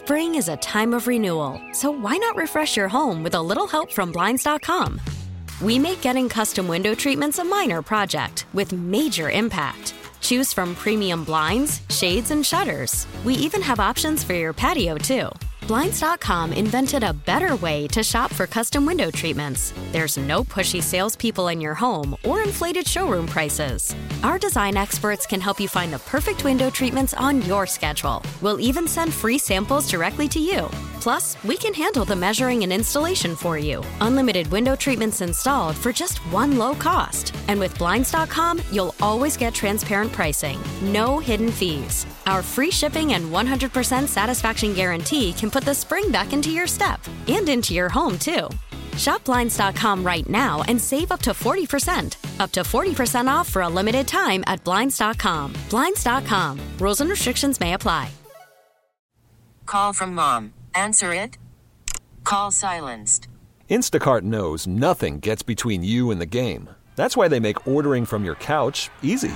Spring is a time of renewal, so why not refresh your home with a little help from Blinds.com? We make getting custom window treatments a minor project with major impact. Choose from premium blinds, shades, and shutters. We even have options for your patio, too. Blinds.com invented a better way to shop for custom window treatments. There's no pushy salespeople in your home or inflated showroom prices. Our design experts can help you find the perfect window treatments on your schedule. We'll even send free samples directly to you. Plus, we can handle the measuring and installation for you. Unlimited window treatments installed for just one low cost. And with Blinds.com, you'll always get transparent pricing. No hidden fees. Our free shipping and 100% satisfaction guarantee can put the spring back into your step and into your home, too. Shop Blinds.com right now and save up to 40%. Up to 40% off for a limited time at Blinds.com. Blinds.com. Rules and restrictions may apply. Call from mom. Answer it. Call silenced. Instacart knows nothing gets between you and the game. That's why they make ordering from your couch easy.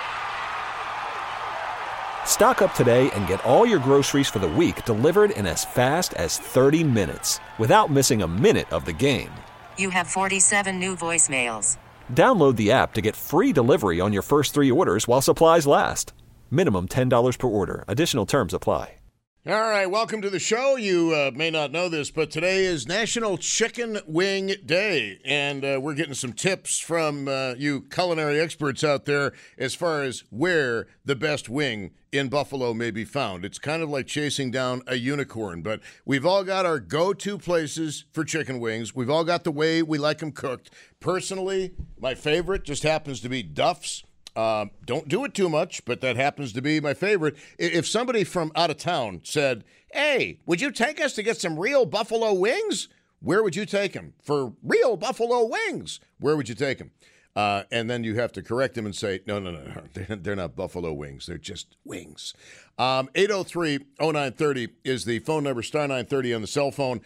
Stock up today and get all your groceries for the week delivered in as fast as 30 minutes without missing a minute of the game. You have 47 new voicemails. Download the app to get free delivery on your first 3 orders while supplies last. Minimum $10 per order. Additional terms apply. All right, welcome to the show. You may not know this, but today is National Chicken Wing Day, and we're getting some tips from you culinary experts out there as far as where the best wing in Buffalo may be found. It's kind of like chasing down a unicorn, but we've all got our go-to places for chicken wings. We've all got the way we like them cooked. Personally, my favorite just happens to be Duff's. Don't do it too much, but that happens to be my favorite. If somebody from out of town said, hey, would you take us to get some real buffalo wings? Where would you take them? For real buffalo wings, where would you take them? And then you have to correct them and say, no, they're not buffalo wings. They're just wings. 803-0930 is the phone number, star 930 on the cell phone,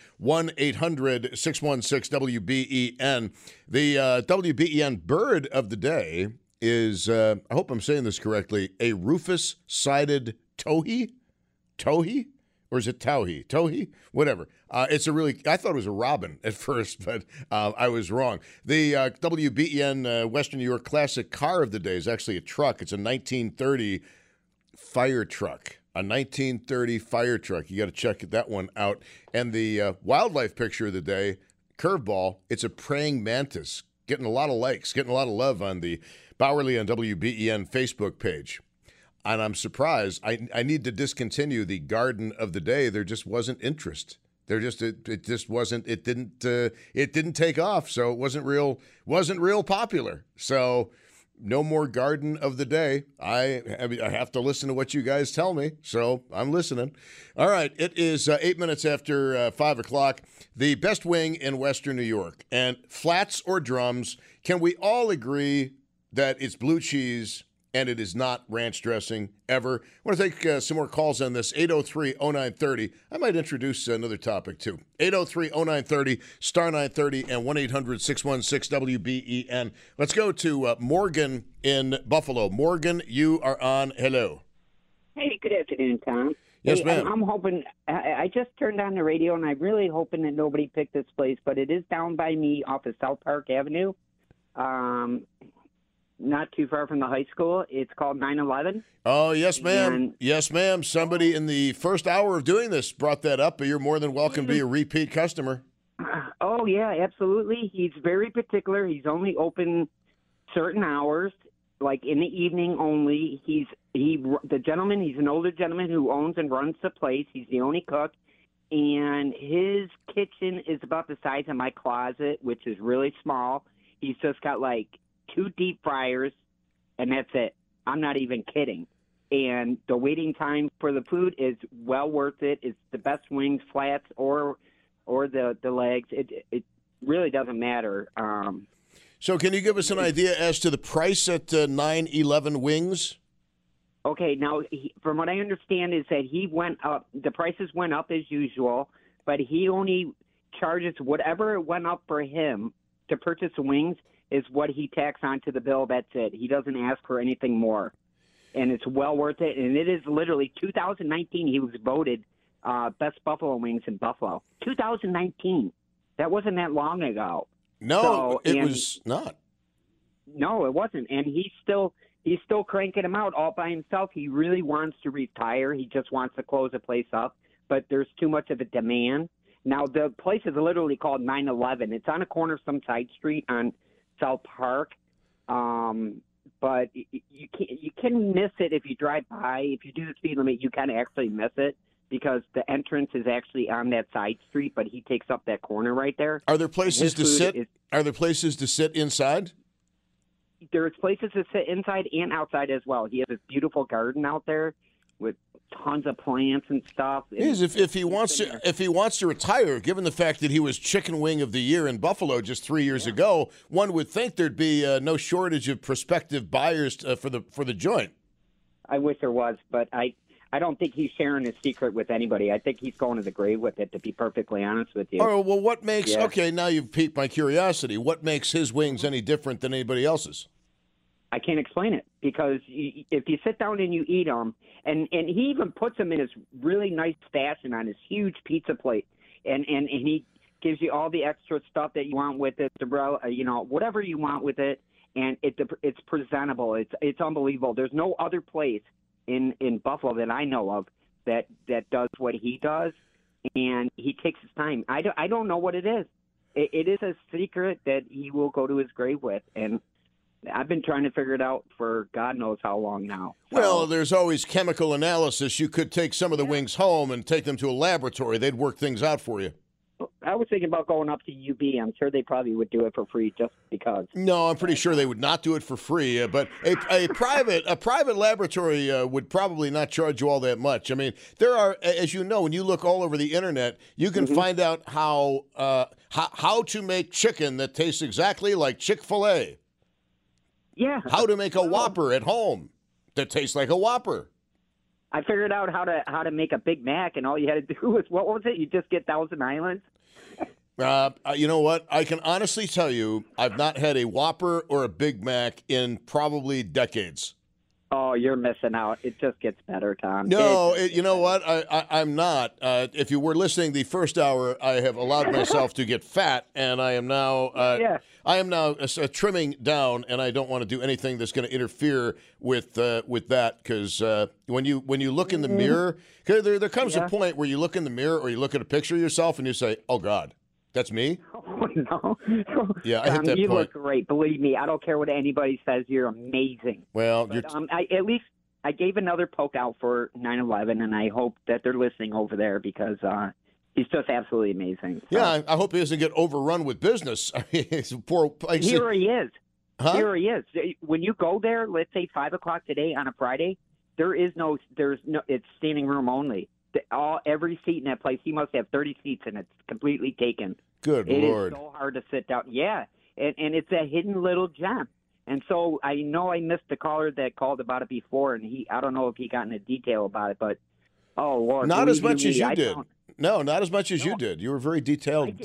1-800-616-WBEN. The WBEN bird of the day is, I hope I'm saying this correctly, a rufous-sided towhee? Towhee? Or is it towhee? Towhee? Whatever. I thought it was a robin at first, but I was wrong. The WBEN Western New York Classic Car of the Day is actually a truck. It's a 1930 fire truck. A 1930 fire truck. You got to check that one out. And the wildlife picture of the day, curveball, it's a praying mantis. Getting a lot of likes, getting a lot of love on the Bowerly on WBEN Facebook page. And I'm surprised. I need to discontinue the garden of the day. There just wasn't interest. It didn't take off, so it wasn't real popular. So no more garden of the day. I have to listen to what you guys tell me, so I'm listening. All right, it is 8 minutes after 5 o'clock. The best wing in Western New York. And flats or drums, can we all agree that it's blue cheese and it is not ranch dressing ever? I want to take some more calls on this. 803-0930. I might introduce another topic, too. 803-0930, star 930, and 1-800-616-WBEN. Let's go to Morgan in Buffalo. Morgan, you are on. Hello. Hey, good afternoon, Tom. Yes, hey, ma'am. I'm hoping, I just turned on the radio, and I'm really hoping that nobody picked this place, but it is down by me off of South Park Avenue. Not too far from the high school. It's called 9/11. Oh, yes, ma'am. Yes, ma'am. Somebody in the first hour of doing this brought that up, but you're more than welcome to be a repeat customer. Oh, yeah, absolutely. He's very particular. He's only open certain hours, like in the evening only. The gentleman, he's an older gentleman who owns and runs the place. He's the only cook. And his kitchen is about the size of my closet, which is really small. He's just got like 2 deep fryers, and that's it. I'm not even kidding. And the waiting time for the food is well worth it. It's the best wings, flats, or the legs. It really doesn't matter. So can you give us an idea as to the price at 9/11 wings? Okay, now, from what I understand is that he went up. The prices went up as usual, but he only charges whatever it went up for him to purchase the wings is what he tacks onto the bill. That's it. He doesn't ask for anything more. And it's well worth it. And it is literally 2019. He was voted best buffalo wings in Buffalo. 2019. That wasn't that long ago. No, it was not. No, it wasn't. And he's still cranking them out all by himself. He really wants to retire. He just wants to close the place up. But there's too much of a demand. Now, the place is literally called 911. It's on a corner of some side street on South Park. But you can miss it if you drive by. If you do the speed limit, you can actually miss it because the entrance is actually on that side street, but he takes up that corner right there. Are there places to sit? Are there places to sit inside? There's places to sit inside and outside as well. He has this beautiful garden out there with tons of plants and stuff. Yes, if he wants to retire, given the fact that he was Chicken Wing of the Year in Buffalo just 3 years ago, one would think there'd be no shortage of prospective buyers for the joint. I wish there was, but I don't think he's sharing his secret with anybody. I think he's going to the grave with it, to be perfectly honest with you. Oh, well, what makes okay? Now you've piqued my curiosity. What makes his wings any different than anybody else's? I can't explain it because if you sit down and you eat them, and he even puts them in his really nice fashion on his huge pizza plate, and he gives you all the extra stuff that you want with it, whatever you want with it, and it's presentable. It's unbelievable. There's no other place in Buffalo that I know of that does what he does, and he takes his time. I don't know what it is. It is a secret that he will go to his grave with, and I've been trying to figure it out for God knows how long now. Well, there's always chemical analysis. You could take some of the wings home and take them to a laboratory. They'd work things out for you. I was thinking about going up to UB. I'm sure they probably would do it for free just because. No, I'm pretty sure they would not do it for free. But a private laboratory would probably not charge you all that much. I mean, there are, as you know, when you look all over the internet, you can find out how to make chicken that tastes exactly like Chick-fil-A. Yeah. How to make a Whopper at home that tastes like a Whopper. I figured out how to make a Big Mac, and all you had to do was, what was it? You just get Thousand Islands? You know what? I can honestly tell you I've not had a Whopper or a Big Mac in probably decades. Oh, you're missing out. It just gets better, Tom. No, you know what? I'm not. If you were listening the first hour, I have allowed myself to get fat, and I am now trimming down, and I don't want to do anything that's going to interfere with that. Because when you look in the mirror, there comes a point where you look in the mirror or you look at a picture of yourself and you say, "Oh God, that's me." Oh, no. Yeah, I hit that you point. Look great. Believe me, I don't care what anybody says. You're amazing. Well, but, at least I gave another poke out for 9/11, and I hope that they're listening over there because he's just absolutely amazing. So. Yeah, I hope he doesn't get overrun with business. I mean, it's a poor place. Here he is. Huh? Here he is. When you go there, let's say 5 o'clock today on a Friday, there's no. It's standing room only. Every seat in that place, he must have 30 seats, and it's completely taken. Good Lord. It is so hard to sit down. Yeah, and it's a hidden little gem. And so I know I missed the caller that called about it before, and I don't know if he got into detail about it, but, oh, Lord. Not as much as you did. No, not as much as you did. You were very detailed.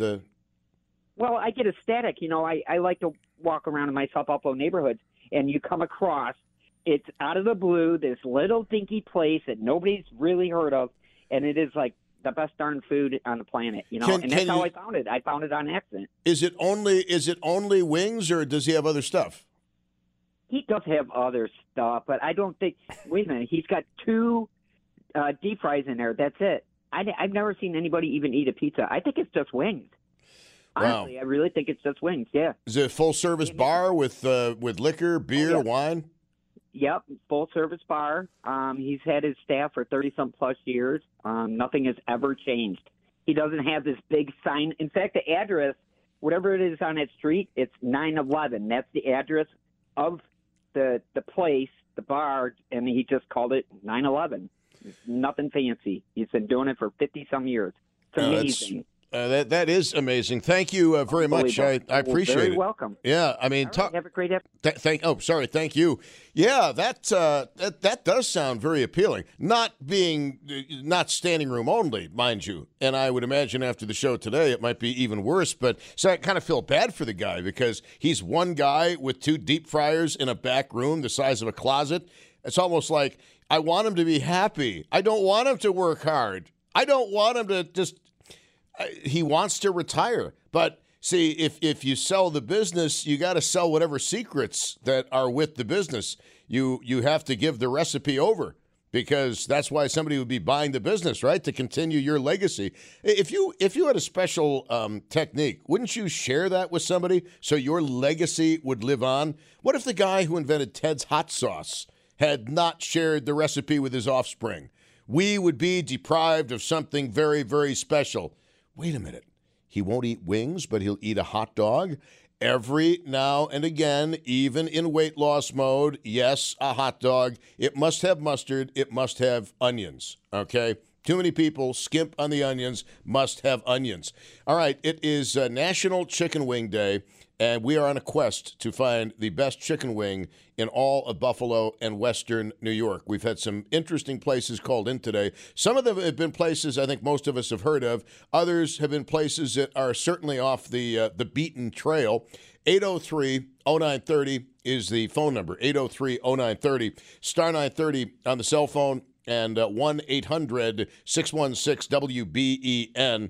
Well, I get ecstatic. You know, I like to walk around in my South Buffalo neighborhoods, and you come across, it's out of the blue, this little dinky place that nobody's really heard of, and it is like the best darn food on the planet, you know. And that's how I found it. I found it on accident. Is it only wings, or does he have other stuff? He does have other stuff, but I don't think. Wait a minute, he's got 2 deep fries in there. That's it. I've never seen anybody even eat a pizza. I think it's just wings. Honestly, I really think it's just wings. Yeah. Is it a full service bar with liquor, beer, wine? Yep, full service bar. He's had his staff for 30-some plus years. Nothing has ever changed. He doesn't have this big sign. In fact, the address, whatever it is on that street, it's 911. That's the address of the place, the bar, and he just called it 911. Nothing fancy. He's been doing it for 50-some years. It's amazing. That is amazing. Thank you very much. I appreciate it. Very welcome. Yeah, I mean, have a great afternoon. Thank you. Yeah, that does sound very appealing. Not standing room only, mind you. And I would imagine after the show today, it might be even worse. But so I kind of feel bad for the guy because he's one guy with 2 deep fryers in a back room the size of a closet. It's almost like I want him to be happy. I don't want him to work hard. I don't want him to just. He wants to retire, but see, if you sell the business, you got to sell whatever secrets that are with the business. You have to give the recipe over, because that's why somebody would be buying the business, right? To continue your legacy. If you had a special technique, wouldn't you share that with somebody so your legacy would live on? What if the guy who invented Ted's hot sauce had not shared the recipe with his offspring? We would be deprived of something very, very special. Wait a minute. He won't eat wings, but he'll eat a hot dog every now and again, even in weight loss mode. Yes, a hot dog. It must have mustard. It must have onions. Okay? Too many people skimp on the onions, must have onions. All right, it is National Chicken Wing Day, and we are on a quest to find the best chicken wing in all of Buffalo and Western New York. We've had some interesting places called in today. Some of them have been places I think most of us have heard of. Others have been places that are certainly off the beaten trail. 803-0930 is the phone number, 803-0930, star 930 on the cell phone, and 1-800-616-WBEN.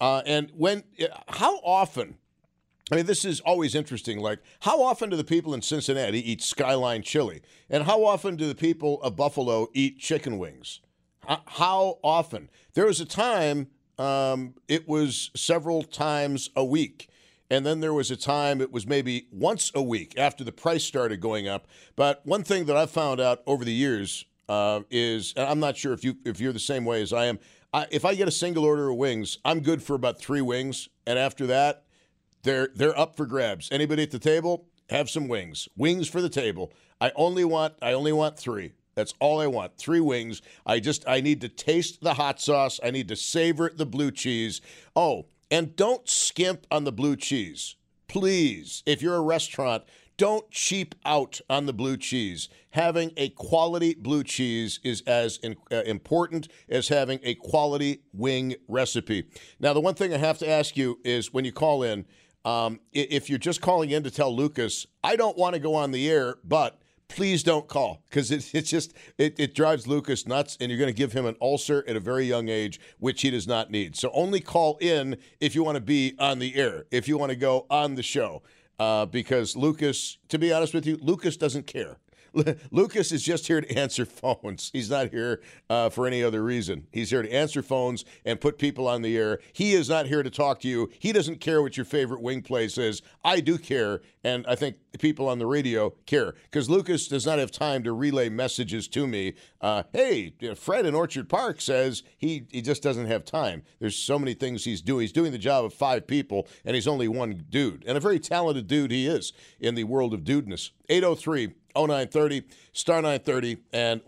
How often, I mean, this is always interesting, like, how often do the people in Cincinnati eat Skyline chili? And how often do the people of Buffalo eat chicken wings? How often? There was a time it was several times a week. And then there was a time it was maybe once a week after the price started going up. But one thing that I've found out over the years is, and I'm not sure if you're the same way as I am, if I get a single order of wings, I'm good for about 3 wings. And after that, they're up for grabs. Anybody at the table, have some wings. Wings for the table. I only want 3. That's all I want. 3 wings. I need to taste the hot sauce. I need to savor the blue cheese. Oh, and don't skimp on the blue cheese. Please, if you're a restaurant, don't cheap out on the blue cheese. Having a quality blue cheese is as important as having a quality wing recipe. Now, the one thing I have to ask you is when you call in, if you're just calling in to tell Lucas, I don't want to go on the air, but please don't call, because it drives Lucas nuts, and you're going to give him an ulcer at a very young age, which he does not need. So only call in if you want to be on the air, if you want to go on the show, because Lucas, to be honest with you, Lucas doesn't care. Lucas is just here to answer phones. He's not here for any other reason. He's here to answer phones and put people on the air. He is not here to talk to you. He doesn't care what your favorite wing place is. I do care, and I think the people on the radio care, because Lucas does not have time to relay messages to me. Hey, Fred in Orchard Park says he just doesn't have time. There's so many things he's doing. He's doing the job of 5 people, and he's only one dude, and a very talented dude he is in the world of dudeness. 803-0930, star 930, and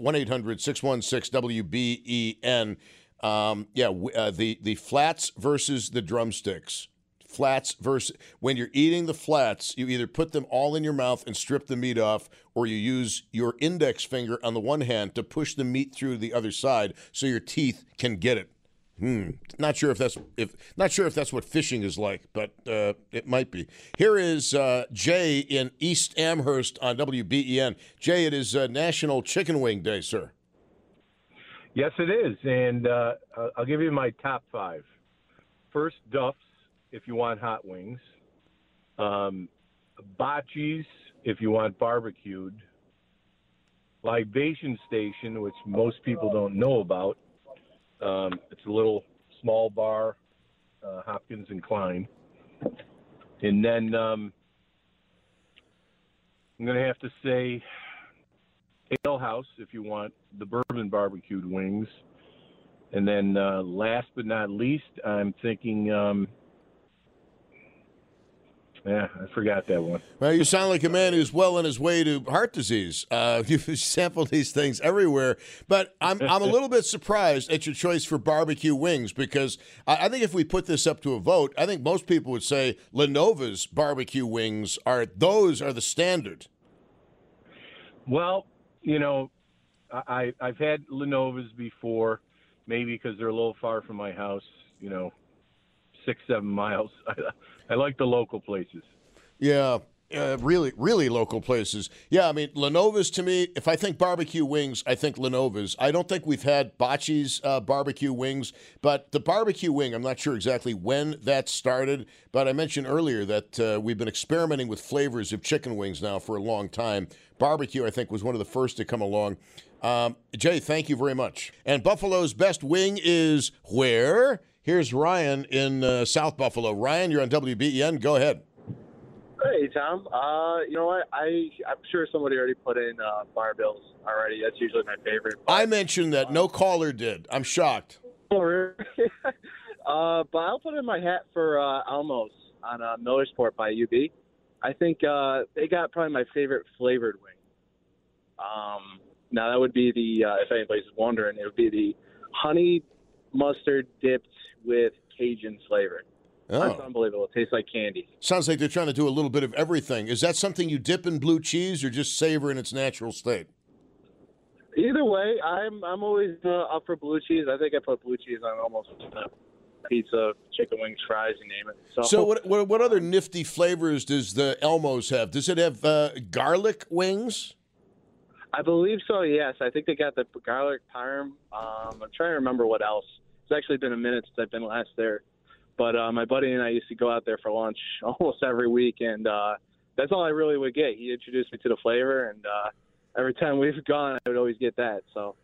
1-800-616-WBEN. The flats versus the drumsticks. Flats versus, when you're eating the flats, you either put them all in your mouth and strip the meat off, or you use your index finger on the one hand to push the meat through the other side so your teeth can get it. Not sure if that's what fishing is like, but it might be. Here is Jay in East Amherst on WBEN. Jay, it is National Chicken Wing Day, sir. Yes, it is, and I'll give you my top 5. First, Duff's, if you want hot wings. Bocce's, if you want barbecued. Libation Station, which most people don't know about. It's a little small bar, Hopkins and Klein. And then I'm going to have to say Ale House, if you want the bourbon barbecued wings. And then last but not least, I'm thinking I forgot that one. Well, you sound like a man who's well on his way to heart disease. You've sampled these things everywhere. But I'm a little bit surprised at your choice for barbecue wings, because I think if we put this up to a vote, I think most people would say Lenova's barbecue wings are the standard. Well, I've had Lenova's before, maybe because they're a little far from my house, 6-7 miles. I like the local places. Yeah, really local places. Yeah, I mean, Lenova's to me, if I think barbecue wings, I think Lenova's. I don't think we've had Bocce's barbecue wings, but the barbecue wing, I'm not sure exactly when that started, but I mentioned earlier that we've been experimenting with flavors of chicken wings now for a long time. Barbecue, I think, was one of the first to come along. Jay, thank you very much. And Buffalo's best wing is where? Here's Ryan in South Buffalo. Ryan, you're on WBEN. Go ahead. Hey, Tom. You know what? I'm sure somebody already put in Bar Bills already. That's usually my favorite. But, I mentioned that. No caller did. I'm shocked. But I'll put in my hat for Elmo's on Millersport by UB. I think they got probably my favorite flavored wing. Now, that would be the, if anybody's wondering, it would be the honey mustard dipped with Cajun flavor. Oh. That's unbelievable. It tastes like candy. Sounds like they're trying to do a little bit of everything. Is that something you dip in blue cheese or just savor in its natural state? Either way, I'm always up for blue cheese. I think I put blue cheese on almost pizza, chicken wings, fries, you name it. So what other nifty flavors does the Elmo's have? Does it have garlic wings? I believe so, yes. I think they got the garlic parm. I'm trying to remember what else. It's actually been a minute since I've been last there. But my buddy and I used to go out there for lunch almost every week, and that's all I really would get. He introduced me to the flavor, and every time we've gone, I would always get that. So,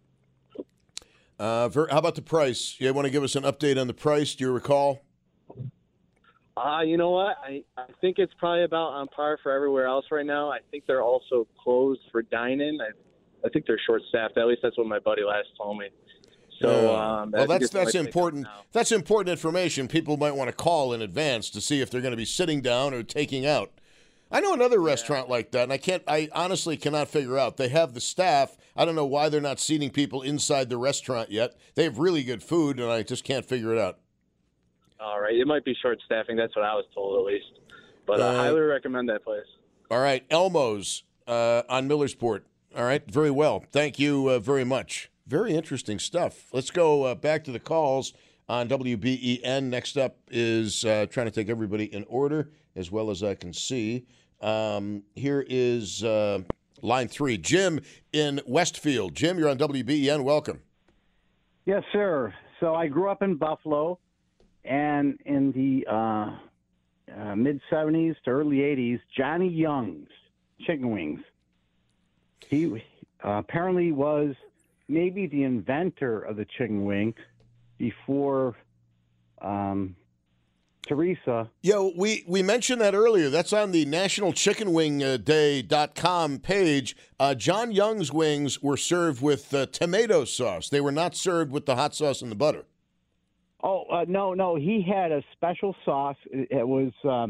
how about the price? You want to give us an update on the price? Do you recall? You know what? I think it's probably about on par for everywhere else right now. I think they're also closed for dine-in. I think they're short-staffed. At least that's what my buddy last told me. So, well, that's important. That's important information. People might want to call in advance to see if they're going to be sitting down or taking out. I know another restaurant like that, and I honestly cannot figure out. They have the staff. I don't know why they're not seating people inside the restaurant yet. They have really good food, and I just can't figure it out. All right, it might be short staffing. That's what I was told, at least. But I highly recommend that place. All right, Elmo's on Millersport. All right, very well. Thank you very much. Very interesting stuff. Let's go back to the calls on WBEN. Next up is trying to take everybody in order as well as I can see. Here is line 3. Jim in Westfield. Jim, you're on WBEN. Welcome. Yes, sir. So I grew up in Buffalo, and in the mid-'70s to early '80s, Johnny Young's chicken wings. He apparently was maybe the inventor of the chicken wing before Teresa. Yeah, we mentioned that earlier. That's on the nationalchickenwingday.com page. John Young's wings were served with tomato sauce. They were not served with the hot sauce and the butter. Oh, no. He had a special sauce. It was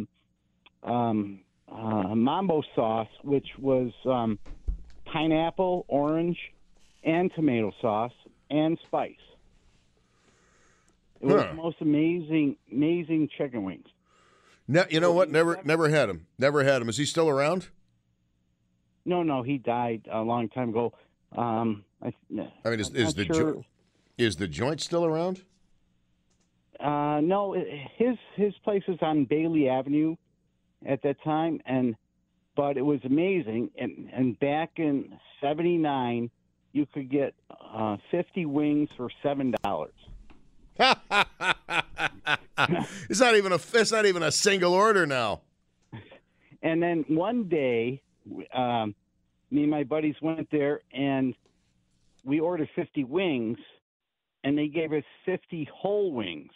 mambo sauce, which was pineapple, orange, and tomato sauce and spice. It was the most amazing chicken wings. You know what? Never had him. Never had him. Is he still around? No. He died a long time ago. Is the joint still around? No. His place was on Bailey Avenue at that time, but it was amazing. And back in '79. You could get 50 wings for $7. It's not even a single order now. And then one day, me and my buddies went there, and we ordered 50 wings, and they gave us 50 whole wings.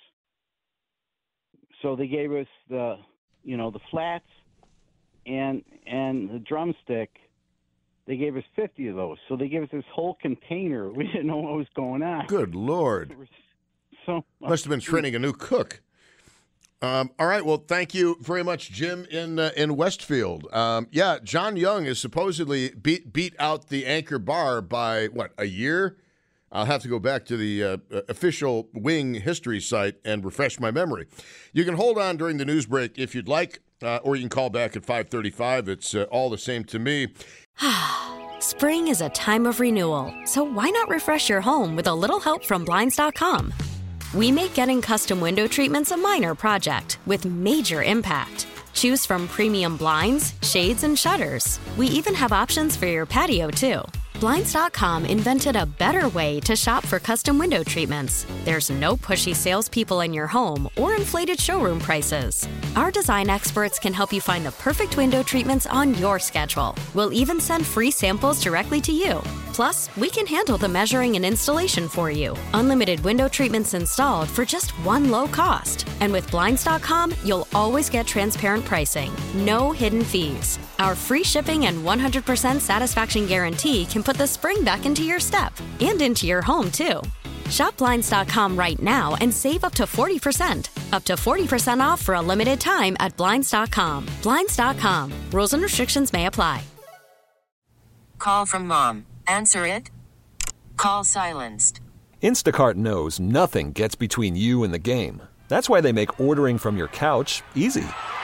So they gave us the flats and the drumstick. They gave us 50 of those. So they gave us this whole container. We didn't know what was going on. Good Lord. So must have been training a new cook. All right. Well, thank you very much, Jim in Westfield. John Young is supposedly beat out the Anchor Bar by, a year? I'll have to go back to the official wing history site and refresh my memory. You can hold on during the news break if you'd like, or you can call back at 5:35. It's all the same to me. Spring is a time of renewal, so why not refresh your home with a little help from Blinds.com? We make getting custom window treatments a minor project with major impact. Choose from premium blinds, shades, and shutters. We even have options for your patio, too. Blinds.com invented a better way to shop for custom window treatments. There's no pushy salespeople in your home or inflated showroom prices. Our design experts can help you find the perfect window treatments on your schedule. We'll even send free samples directly to you. Plus, we can handle the measuring and installation for you. Unlimited window treatments installed for just one low cost. And with Blinds.com, you'll always get transparent pricing. No hidden fees. Our free shipping and 100% satisfaction guarantee can put the spring back into your step and into your home, too. Shop Blinds.com right now and save up to 40%. Up to 40% off for a limited time at Blinds.com. Blinds.com. Rules and restrictions may apply. Call from mom. Answer it. Call silenced. Instacart knows nothing gets between you and the game. That's why they make ordering from your couch easy.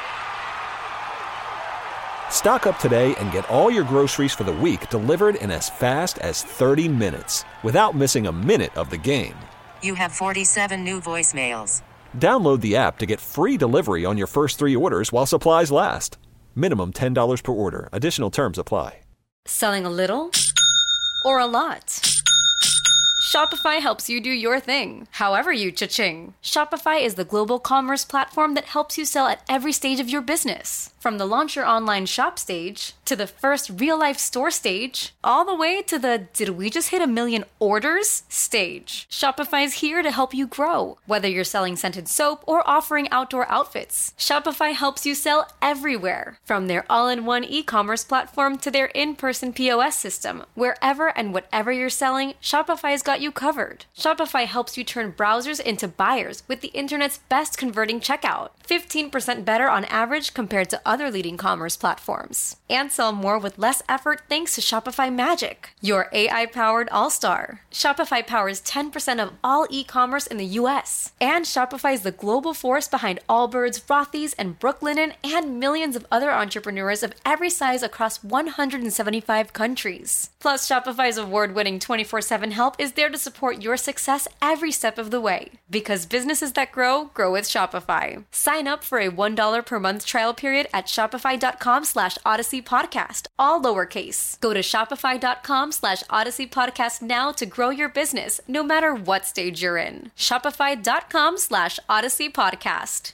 Stock up today and get all your groceries for the week delivered in as fast as 30 minutes without missing a minute of the game. You have 47 new voicemails. Download the app to get free delivery on your first 3 orders while supplies last. Minimum $10 per order. Additional terms apply. Selling a little or a lot? Shopify helps you do your thing, however you cha-ching. Shopify is the global commerce platform that helps you sell at every stage of your business. From the launch your online shop stage, to the first real-life store stage, all the way to the did we just hit 1 million orders stage. Shopify's here to help you grow. Whether you're selling scented soap or offering outdoor outfits, Shopify helps you sell everywhere. From their all-in-one e-commerce platform to their in-person POS system, wherever and whatever you're selling, Shopify's got you covered. Shopify helps you turn browsers into buyers with the internet's best converting checkout. 15% better on average compared to other leading commerce platforms. And sell more with less effort thanks to Shopify Magic, your AI-powered all-star. Shopify powers 10% of all e-commerce in the US. And Shopify is the global force behind Allbirds, Rothy's, and Brooklinen, and millions of other entrepreneurs of every size across 175 countries. Plus, Shopify's award-winning 24/7 help is there to support your success every step of the way. Because businesses that grow, grow with Shopify. Sign up for a $1 per month trial period at shopify.com/Odyssey Podcast, all lowercase. Go to shopify.com/Odyssey Podcast now to grow your business, no matter what stage you're in. Shopify.com/Odyssey Podcast.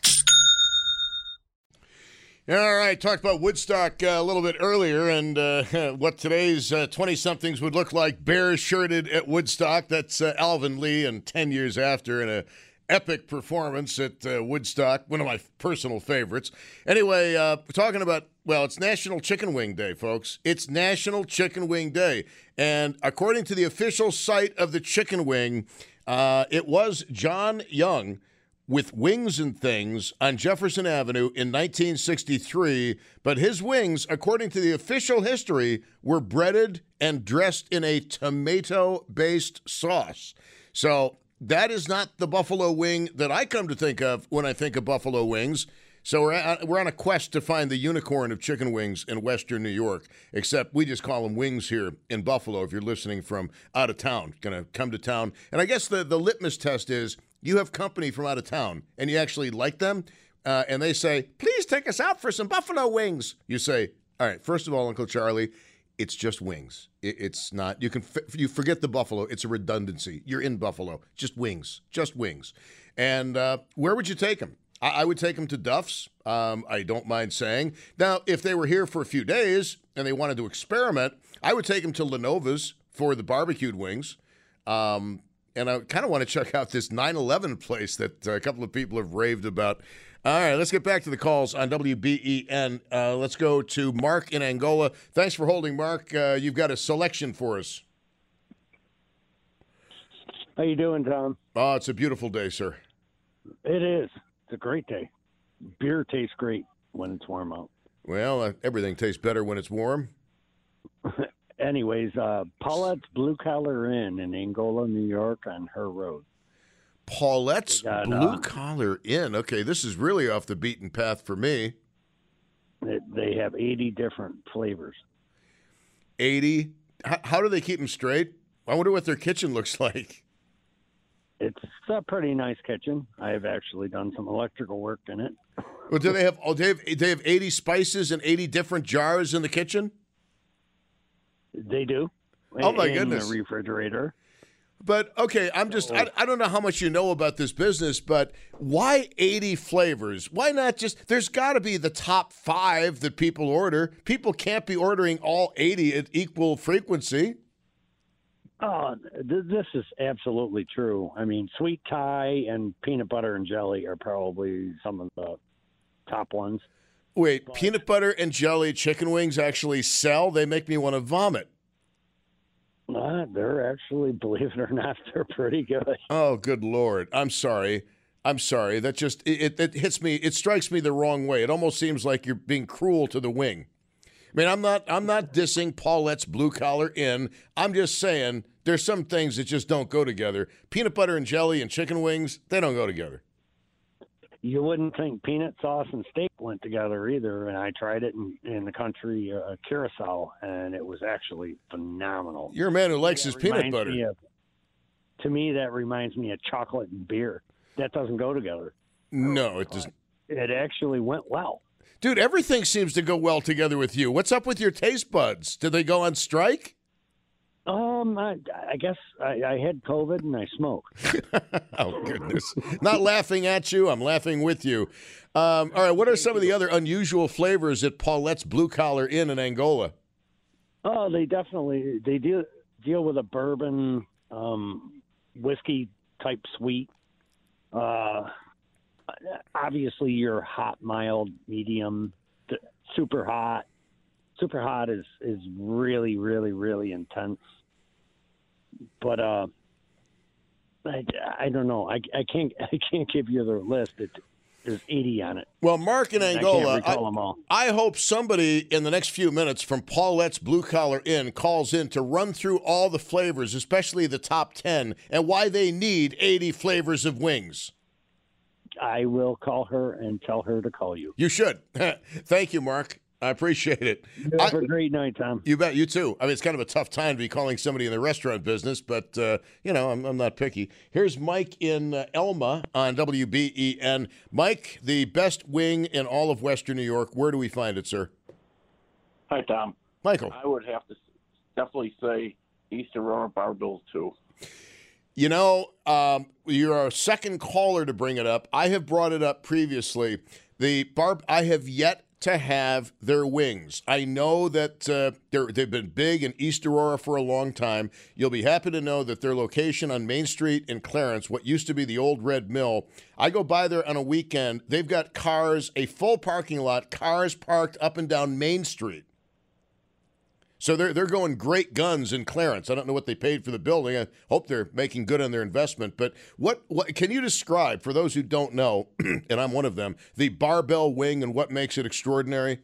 All right, talked about Woodstock a little bit earlier and what today's 20-somethings would look like bare-shirted at Woodstock. That's Alvin Lee and 10 years after in a epic performance at Woodstock, one of my personal favorites. Anyway, we're talking about, well, it's National Chicken Wing Day, folks. It's National Chicken Wing Day. And according to the official site of the Chicken Wing, it was John Young with Wings and Things on Jefferson Avenue in 1963. But his wings, according to the official history, were breaded and dressed in a tomato-based sauce. So that is not the buffalo wing that I come to think of when I think of buffalo wings. So we're on a quest to find the unicorn of chicken wings in Western New York, except we just call them wings here in Buffalo if you're listening from out of town, going to come to town. And I guess the litmus test is you have company from out of town and you actually like them, and they say, please take us out for some buffalo wings. You say, all right, first of all, Uncle Charlie, it's just wings. It's not. You forget the buffalo. It's a redundancy. You're in Buffalo. Just wings. Just wings. And where would you take them? I would take them to Duff's. I don't mind saying. Now, if they were here for a few days and they wanted to experiment, I would take them to Lenova's for the barbecued wings. And I kind of want to check out this 9/11 place that a couple of people have raved about. All right, let's get back to the calls on WBEN. Let's go to Mark in Angola. Thanks for holding, Mark. You've got a selection for us. How you doing, Tom? Oh, it's a beautiful day, sir. It is. It's a great day. Beer tastes great when it's warm out. Well, everything tastes better when it's warm. Anyways, Paulette's Blue Collar Inn in Angola, New York on Her Road. Paulette's Blue Collar Inn. Okay, this is really off the beaten path for me. They have 80 different flavors. 80? How do they keep them straight? I wonder what their kitchen looks like. It's a pretty nice kitchen. I have actually done some electrical work in it. Well, do they have? Oh, they have 80 spices and 80 different jars in the kitchen. They do. Oh my in goodness! The refrigerator. But okay, I don't know how much you know about this business, but why 80 flavors? Why not just, there's got to be the top 5 that people order. People can't be ordering all 80 at equal frequency. Oh, this is absolutely true. I mean, sweet Thai and peanut butter and jelly are probably some of the top ones. Wait, peanut butter and jelly chicken wings actually sell? They make me want to vomit. They're actually, believe it or not, they're pretty good. Oh, good Lord. I'm sorry. That just, it hits me. It strikes me the wrong way. It almost seems like you're being cruel to the wing. I mean, I'm not dissing Paulette's Blue Collar Inn. I'm just saying there's some things that just don't go together. Peanut butter and jelly and chicken wings, they don't go together. You wouldn't think peanut sauce and steak went together either, and I tried it in the country, Curacao, and it was actually phenomenal. You're a man who likes his peanut butter. To me, that reminds me of chocolate and beer. That doesn't go together. No, it doesn't. It actually went well. Dude, everything seems to go well together with you. What's up with your taste buds? Did they go on strike? I guess I had COVID and I smoke. Oh, goodness. Not laughing at you. I'm laughing with you. All right, what are some of the other unusual flavors at Paulette's Blue Collar Inn in Angola? Oh, they deal with a bourbon, whiskey type sweet. Obviously, your hot, mild, medium, super hot. Super hot is really, really, really intense. But I don't know. I can't give you the list. There's 80 on it. Well, Mark in Angola, I can't recall them all. I hope somebody in the next few minutes from Paulette's Blue Collar Inn calls in to run through all the flavors, especially the top 10, and why they need 80 flavors of wings. I will call her and tell her to call you. You should. Thank you, Mark. I appreciate it. Have a great night, Tom. You bet. You too. I mean, it's kind of a tough time to be calling somebody in the restaurant business, but, I'm not picky. Here's Mike in Elma on WBEN. Mike, the best wing in all of Western New York. Where do we find it, sir? Hi, Tom. Michael. I would have to definitely say East Aurora Bar Bill, too. You know, you're our second caller to bring it up. I have brought it up previously. I have yet to have their wings. I know that they've been big in East Aurora for a long time. You'll be happy to know that their location on Main Street in Clarence, what used to be the old Red Mill, I go by there on a weekend. They've got cars, a full parking lot, cars parked up and down Main Street. So they're going great guns in Clarence. I don't know what they paid for the building. I hope they're making good on their investment. But what can you describe, for those who don't know, and I'm one of them, the barbell wing and what makes it extraordinary?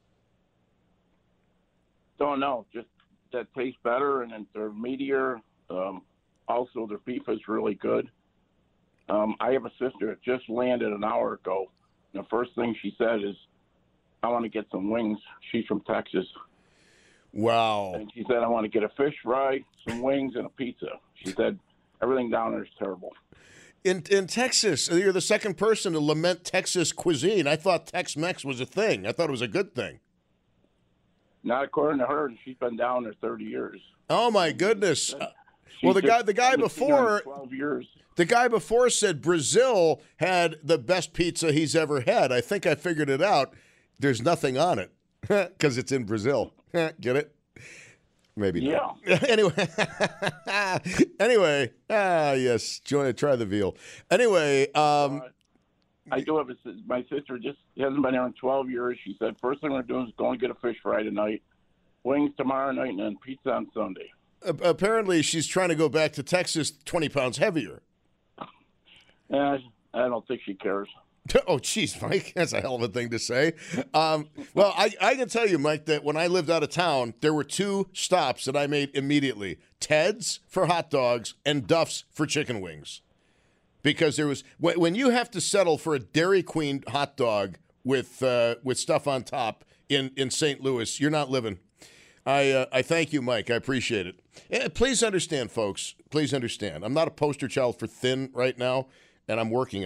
Don't know. Just that tastes better, and they're meatier. Also, their beef is really good. I have a sister that just landed an hour ago. And the first thing she said is, I want to get some wings. She's from Texas. Wow. And she said, I want to get a fish fry, some wings, and a pizza. She said, everything down there is terrible. In Texas, you're the second person to lament Texas cuisine. I thought Tex-Mex was a thing. I thought it was a good thing. Not according to her, and she's been down there 30 years. Oh, my goodness. Well, the guy before 12 years. The guy before said Brazil had the best pizza he's ever had. I think I figured it out. There's nothing on it because it's in Brazil. Get it? Maybe not. Yeah. Anyway. Yes. Try the veal. Anyway. I do have my sister just hasn't been here in 12 years. She said, first thing we're doing is going to get a fish fry tonight, wings tomorrow night, and then pizza on Sunday. Apparently, she's trying to go back to Texas 20 pounds heavier. I don't think she cares. Oh, geez, Mike, that's a hell of a thing to say. Well, I can tell you, Mike, that when I lived out of town, there were 2 stops that I made immediately. Ted's for hot dogs and Duff's for chicken wings. Because there was, when you have to settle for a Dairy Queen hot dog with stuff on top in St. Louis, you're not living. I thank you, Mike. I appreciate it. Please understand, folks, please understand. I'm not a poster child for thin right now, and I'm working on it.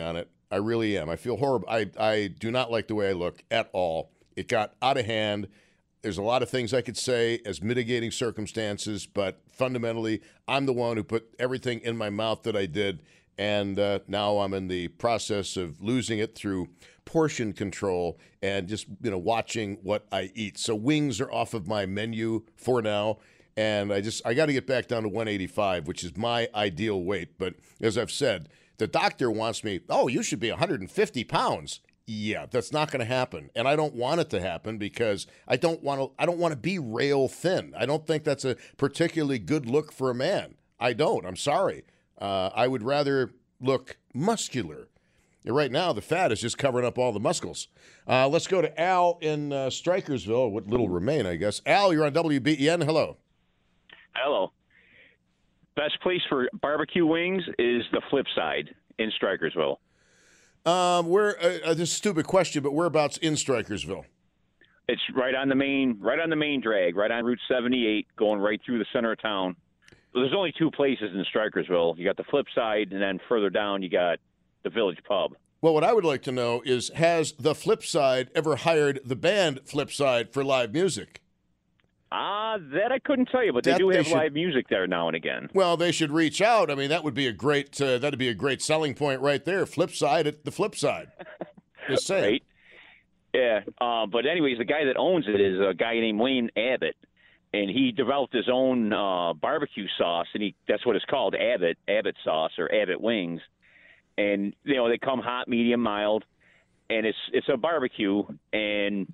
I really am. I feel horrible. I do not like the way I look at all. It got out of hand. There's a lot of things I could say as mitigating circumstances, but fundamentally, I'm the one who put everything in my mouth that I did, and now I'm in the process of losing it through portion control and just watching what I eat. So wings are off of my menu for now, and I got to get back down to 185, which is my ideal weight. But as I've said, the doctor wants me, you should be 150 pounds. Yeah, that's not going to happen, and I don't want it to happen because I don't want to be rail thin. I don't think that's a particularly good look for a man. I don't. I'm sorry. I would rather look muscular. Right now, the fat is just covering up all the muscles. Let's go to Al in Strikersville, what little remain, I guess. Al, you're on WBEN. Hello. Hello. Best place for barbecue wings is the Flip Side in Strikersville. This is a stupid question, but whereabouts in Strikersville? It's right on the main drag, right on Route 78, going right through the center of town. There's only two places in Strikersville. You got the Flip Side, and then further down you got the Village Pub. Well, what I would like to know is, has the Flip Side ever hired the band Flip Side for live music? That I couldn't tell you, but they do have live music there now and again. Well, they should reach out. I mean, that would be a great selling point right there. Flip Side at the Flip Side. Just saying. Right. Yeah. But anyways, the guy that owns it is a guy named Wayne Abbott, and he developed his own barbecue sauce, and that's what it's called, Abbott sauce or Abbott wings. And they come hot, medium, mild, and it's a barbecue, and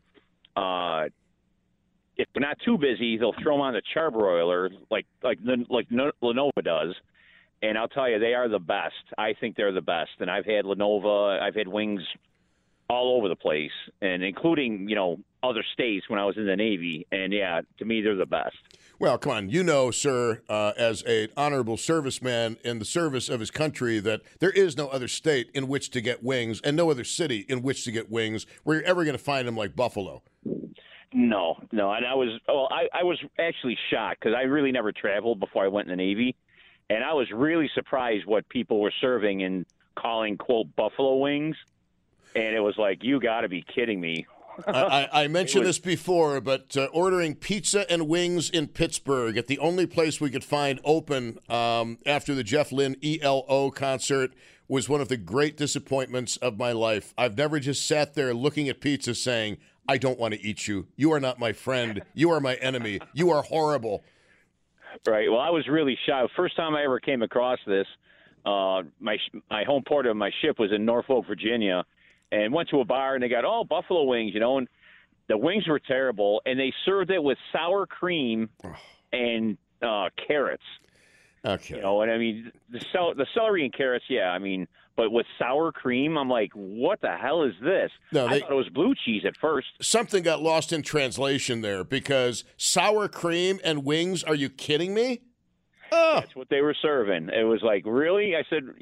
if they're not too busy, they'll throw them on the charbroiler like Lenova does. And I'll tell you, they are the best. I think they're the best. And I've had Lenova. I've had wings all over the place, and including, other states when I was in the Navy. And, yeah, to me, they're the best. Well, come on. Sir, as an honorable serviceman in the service of his country, that there is no other state in which to get wings and no other city in which to get wings where you're ever going to find them like Buffalo. No, and I was actually shocked because I really never traveled before I went in the Navy, and I was really surprised what people were serving and calling, quote, buffalo wings, and it was like, you got to be kidding me. I mentioned this before, but ordering pizza and wings in Pittsburgh at the only place we could find open after the Jeff Lynne ELO concert was one of the great disappointments of my life. I've never just sat there looking at pizza saying, I don't want to eat you. You are not my friend. You are my enemy. You are horrible. Right. Well, I was really shocked. First time I ever came across this, my home port of my ship was in Norfolk, Virginia, and went to a bar, and they got, buffalo wings, and the wings were terrible, and they served it with sour cream and carrots. Okay. And I mean, the celery and carrots, yeah, I mean, but with sour cream, I'm like, what the hell is this? I thought it was blue cheese at first. Something got lost in translation there because sour cream and wings, are you kidding me? That's what they were serving. It was like, really? I said,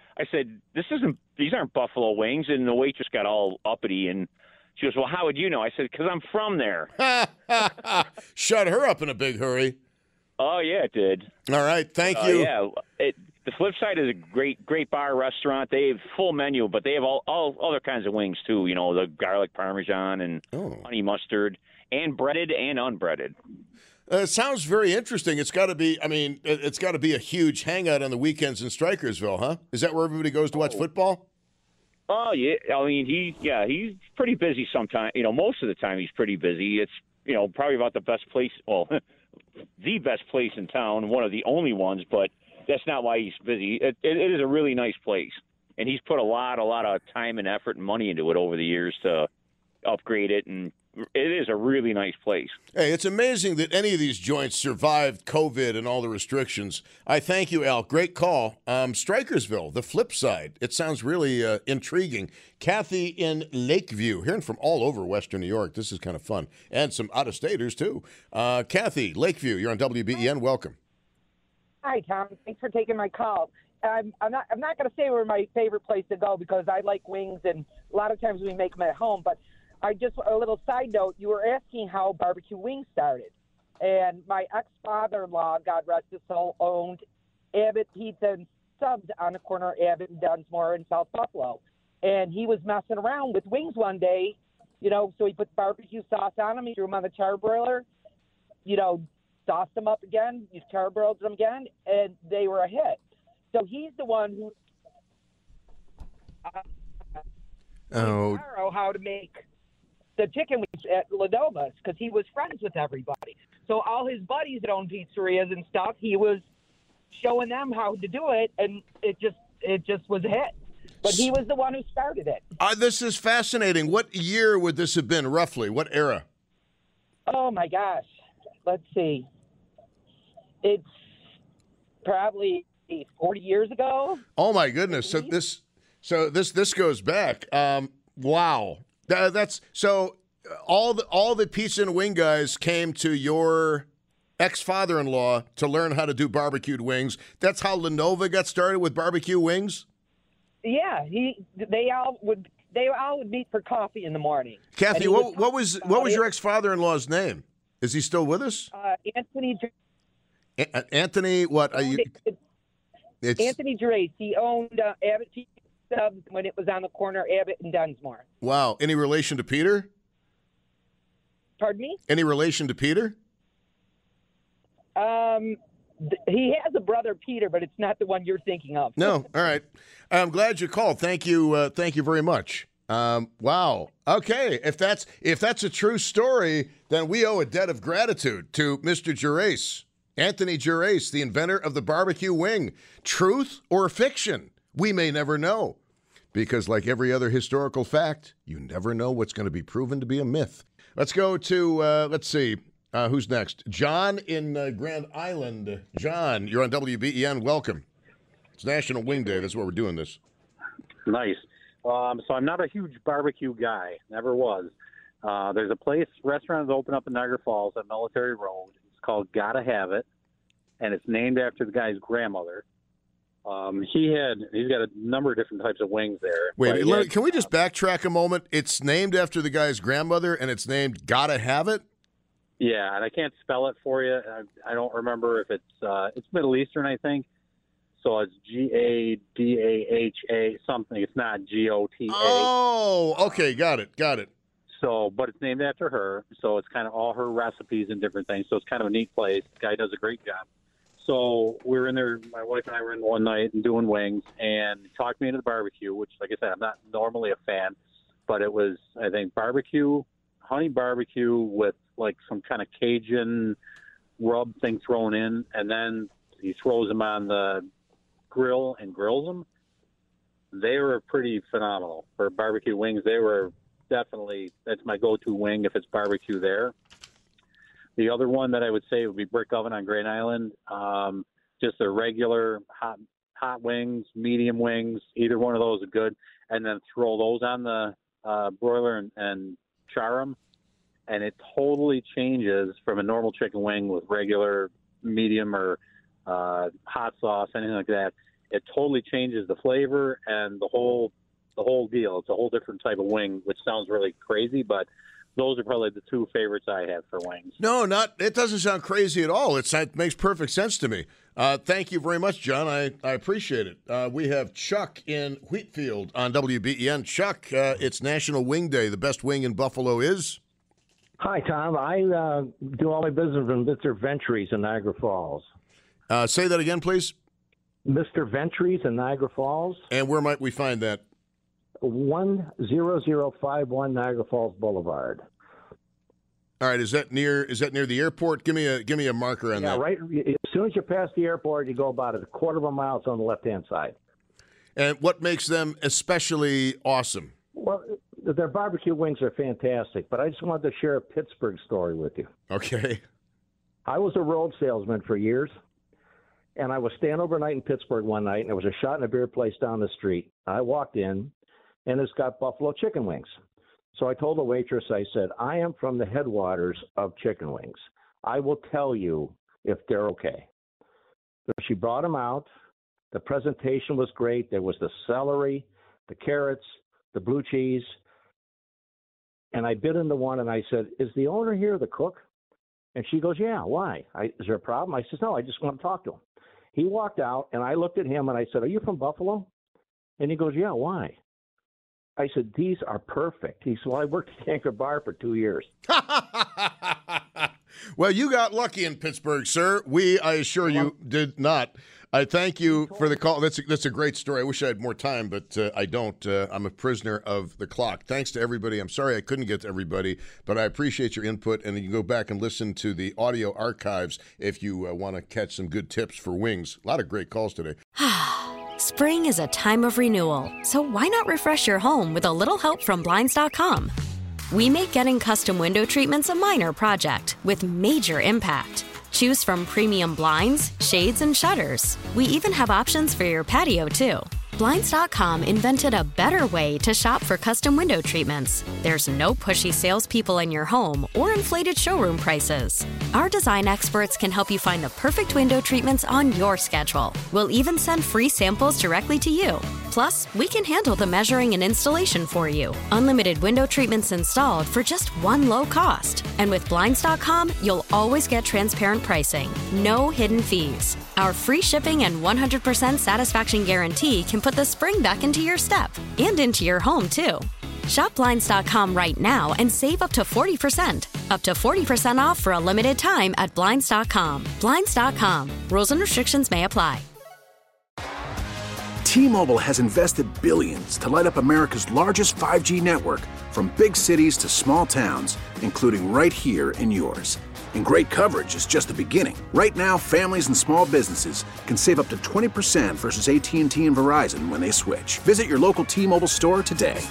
these aren't buffalo wings. And the waitress got all uppity, and she goes, well, how would you know? I said, because I'm from there. Shut her up in a big hurry. Oh, yeah, it did. All right, thank you. Yeah, the Flip Side is a great bar restaurant. They have full menu, but they have all other kinds of wings, too. The garlic parmesan and honey mustard, and breaded and unbreaded. It sounds very interesting. It's got to be a huge hangout on the weekends in Strikersville, huh? Is that where everybody goes to watch football? Oh, yeah. I mean, he's pretty busy sometimes. Most of the time he's pretty busy. It's, probably about the best place, the best place in town, one of the only ones, but that's not why he's busy. It is a really nice place, and he's put a lot of time and effort and money into it over the years to upgrade it, and it is a really nice place. Hey, it's amazing that any of these joints survived COVID and all the restrictions. I thank you, Al. Great call. Strikersville, the Flip Side. It sounds really intriguing. Kathy in Lakeview, hearing from all over Western New York. This is kind of fun. And some out-of-staters, too. Kathy, Lakeview, you're on WBEN. Welcome. Hi, Tom. Thanks for taking my call. I'm not going to say we're my favorite place to go because I like wings, and a lot of times we make them at home, but a little side note, you were asking how barbecue wings started. And my ex-father-in-law, God rest his soul, owned Abbott Pizza and Subs on the corner of Abbott and Dunsmore in South Buffalo. and he was messing around with wings one day, so he put barbecue sauce on them. He threw them on the charbroiler, sauced them up again, he charbroiled them again, and they were a hit. So he's the one who how to make the chicken wings at Ladova's, because he was friends with everybody. So all his buddies that own pizzerias and stuff, he was showing them how to do it, and it just was a hit. But he was the one who started it. This is fascinating. What year would this have been, roughly? What era? Oh, my gosh. Let's see. It's probably 40 years ago. Oh, my goodness. So this goes back. Wow. That's so all the pizza and wing guys came to your ex-father-in-law to learn how to do barbecued wings. That's how Lenova got started with barbecue wings? Yeah, they all would meet for coffee in the morning. Kathy, what was your ex-father-in-law's name? Is he still with us? Anthony. Anthony, what are you? Anthony Drace. He owned Abbott Pizza when it was on the corner of Abbott and Dunsmore. Wow. Any relation to Peter? Pardon me? Any relation to Peter? He has a brother, Peter, but it's not the one you're thinking of. No. All right. I'm glad you called. Thank you. Thank you very much. Wow. Okay. If that's a true story, then we owe a debt of gratitude to Mr. Gerace, Anthony Gerace, the inventor of the barbecue wing. Truth or fiction? We may never know, because like every other historical fact, you never know what's going to be proven to be a myth. Let's go to, let's see, who's next? John in Grand Island. John, you're on WBEN. Welcome. It's National Wing Day. That's why we're doing this. Nice. So I'm not a huge barbecue guy. Never was. There's a restaurant that's opened up in Niagara Falls at Military Road. It's called Gotta Have It, and it's named after the guy's grandmother. He's got a number of different types of wings there. Wait, can we just backtrack a moment? It's named after the guy's grandmother, and it's named Gotta Have It? Yeah, and I can't spell it for you. I don't remember if it's Middle Eastern, I think. So it's Gadaha something. It's not Gota. Oh, okay, got it. So, but it's named after her. So it's kind of all her recipes and different things. So it's kind of a neat place. The guy does a great job. So we were in there, my wife and I were in one night and doing wings, and he talked me into the barbecue, which, like I said, I'm not normally a fan, but it was, I think, honey barbecue with like some kind of Cajun rub thing thrown in, and then he throws them on the grill and grills them. They were pretty phenomenal for barbecue wings. They were definitely, that's my go-to wing if it's barbecue there. The other one that I would say would be Brick Oven on Grand Island. Just their regular hot wings, medium wings, either one of those are good. And then throw those on the broiler and char them. And it totally changes from a normal chicken wing with regular, medium, or hot sauce, anything like that. It totally changes the flavor and the whole deal. It's a whole different type of wing, which sounds really crazy, but those are probably the two favorites I have for wings. No, it doesn't sound crazy at all. It makes perfect sense to me. Thank you very much, John. I appreciate it. We have Chuck in Wheatfield on WBEN. Chuck, it's National Wing Day. The best wing in Buffalo is? Hi, Tom. I do all my business in Mr. Ventries in Niagara Falls. Say that again, please. Mr. Ventries in Niagara Falls. And where might we find that? 10051 Niagara Falls Boulevard. All right, is that near the airport? Give me a marker on that. Yeah, right. As soon as you pass the airport, you go about a quarter of a mile. It's on the left-hand side. And what makes them especially awesome? Well, their barbecue wings are fantastic, but I just wanted to share a Pittsburgh story with you. Okay. I was a road salesman for years, and I was staying overnight in Pittsburgh one night, and there was a shot in a beer place down the street. I walked in, and it's got buffalo chicken wings. So I told the waitress, I said, I am from the headwaters of chicken wings. I will tell you if they're okay. So she brought them out. The presentation was great. There was the celery, the carrots, the blue cheese. And I bit into one, and I said, is the owner here the cook? And she goes, yeah, why? Is there a problem? I said, no, I just want to talk to him. He walked out, and I looked at him, and I said, are you from Buffalo? And he goes, yeah, why? I said, these are perfect. He said, well, I worked at Anchor Bar for 2 years. Well, you got lucky in Pittsburgh, sir. I assure you, did not. I thank you for the call. That's a great story. I wish I had more time, but I don't. I'm a prisoner of the clock. Thanks to everybody. I'm sorry I couldn't get to everybody, but I appreciate your input, and you can go back and listen to the audio archives if you want to catch some good tips for wings. A lot of great calls today. Spring is a time of renewal, so why not refresh your home with a little help from Blinds.com? We make getting custom window treatments a minor project with major impact. Choose from premium blinds, shades, and shutters. We even have options for your patio, too. Blinds.com invented a better way to shop for custom window treatments. There's no pushy salespeople in your home or inflated showroom prices. Our design experts can help you find the perfect window treatments on your schedule. We'll even send free samples directly to you. Plus, we can handle the measuring and installation for you. Unlimited window treatments installed for just one low cost. And with Blinds.com, you'll always get transparent pricing. No hidden fees. Our free shipping and 100% satisfaction guarantee can put the spring back into your step and into your home, too. Shop Blinds.com right now and save up to 40%. Up to 40% off for a limited time at Blinds.com. Blinds.com. Rules and restrictions may apply. T-Mobile has invested billions to light up America's largest 5G network, from big cities to small towns, including right here in yours. And great coverage is just the beginning. Right now, families and small businesses can save up to 20% versus AT&T and Verizon when they switch. Visit your local T-Mobile store today.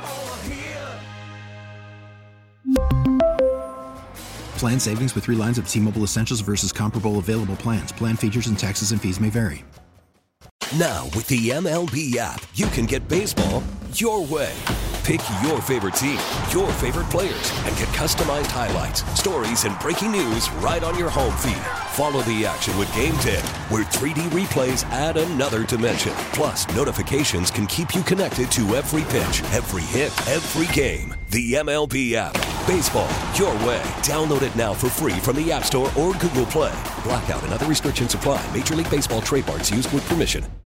Plan savings with 3 lines of T-Mobile Essentials versus comparable available plans. Plan features and taxes and fees may vary. Now, with the MLB app, you can get baseball your way. Pick your favorite team, your favorite players, and get customized highlights, stories, and breaking news right on your home feed. Follow the action with Game 10, where 3D replays add another dimension. Plus, notifications can keep you connected to every pitch, every hit, every game. The MLB app. Baseball your way. Download it now for free from the App Store or Google Play. Blackout and other restrictions apply. Major League Baseball trademarks used with permission.